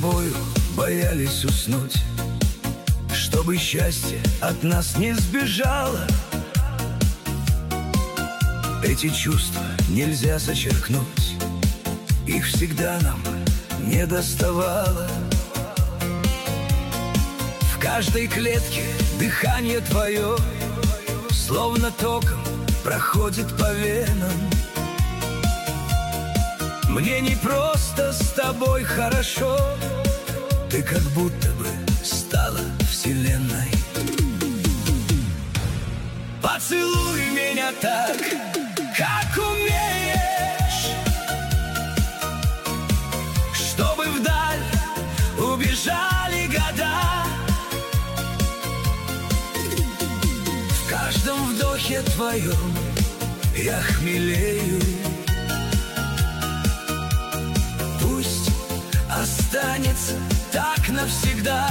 тобою боялись уснуть, чтобы счастье от нас не сбежало. Эти чувства нельзя зачеркнуть, их всегда нам не доставало. В каждой клетке дыхание твое словно током проходит по венам. Мне не просто с тобой хорошо, ты как будто бы стала вселенной. Поцелуй меня так, как умеешь, чтобы вдаль убежали года. В каждом вдохе твоем я хмелею. Пусть останется так навсегда.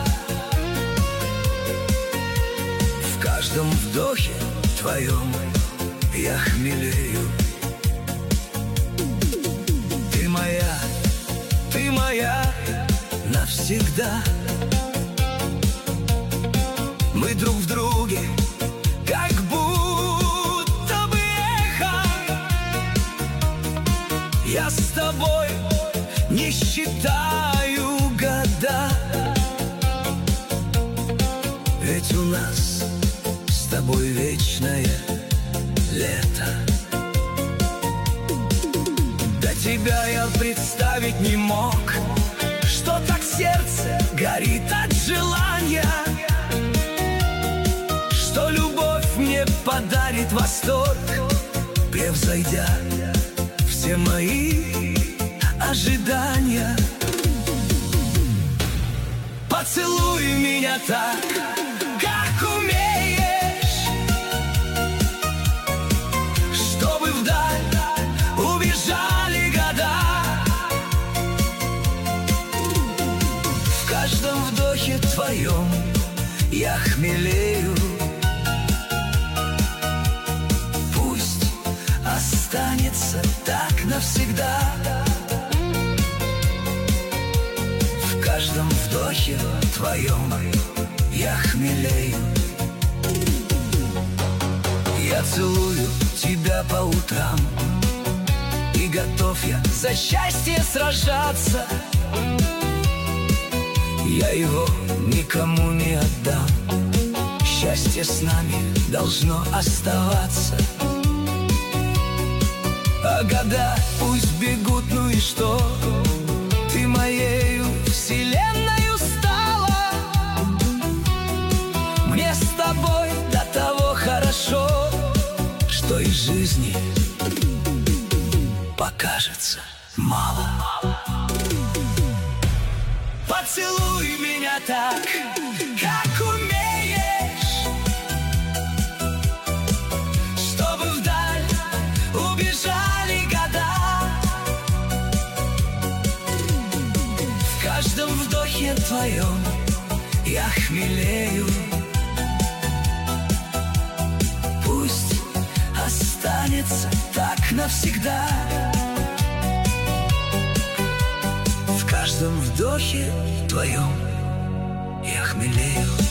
В каждом вдохе твоем я хмелею. Ты моя навсегда. Мы друг в друге, как будто бы эхо. Я с тобой не считаю года, ведь у нас с тобой вечное лето. До тебя я представить не мог, что так сердце горит от желания, что любовь мне подарит восторг, превзойдя все мои ожидания. Поцелуй меня так, как умеешь, чтобы вдаль убежали года. В каждом вдохе твоем я хмелею. Пусть останется так навсегда. В каждом вдохе твоем я хмелею. Я целую тебя по утрам, и готов я за счастье сражаться. Я его никому не отдам, счастье с нами должно оставаться. А года пусть бегут, ну и что? Ты моею вселенною стала. Мне с тобой до того хорошо, что и жизни покажется мало. Поцелуй меня так, как умеешь, чтобы вдаль убежали года. В каждом вдохе твоем я хмелею. Пусть останется так навсегда. В каждом вдохе твоем я хмелею.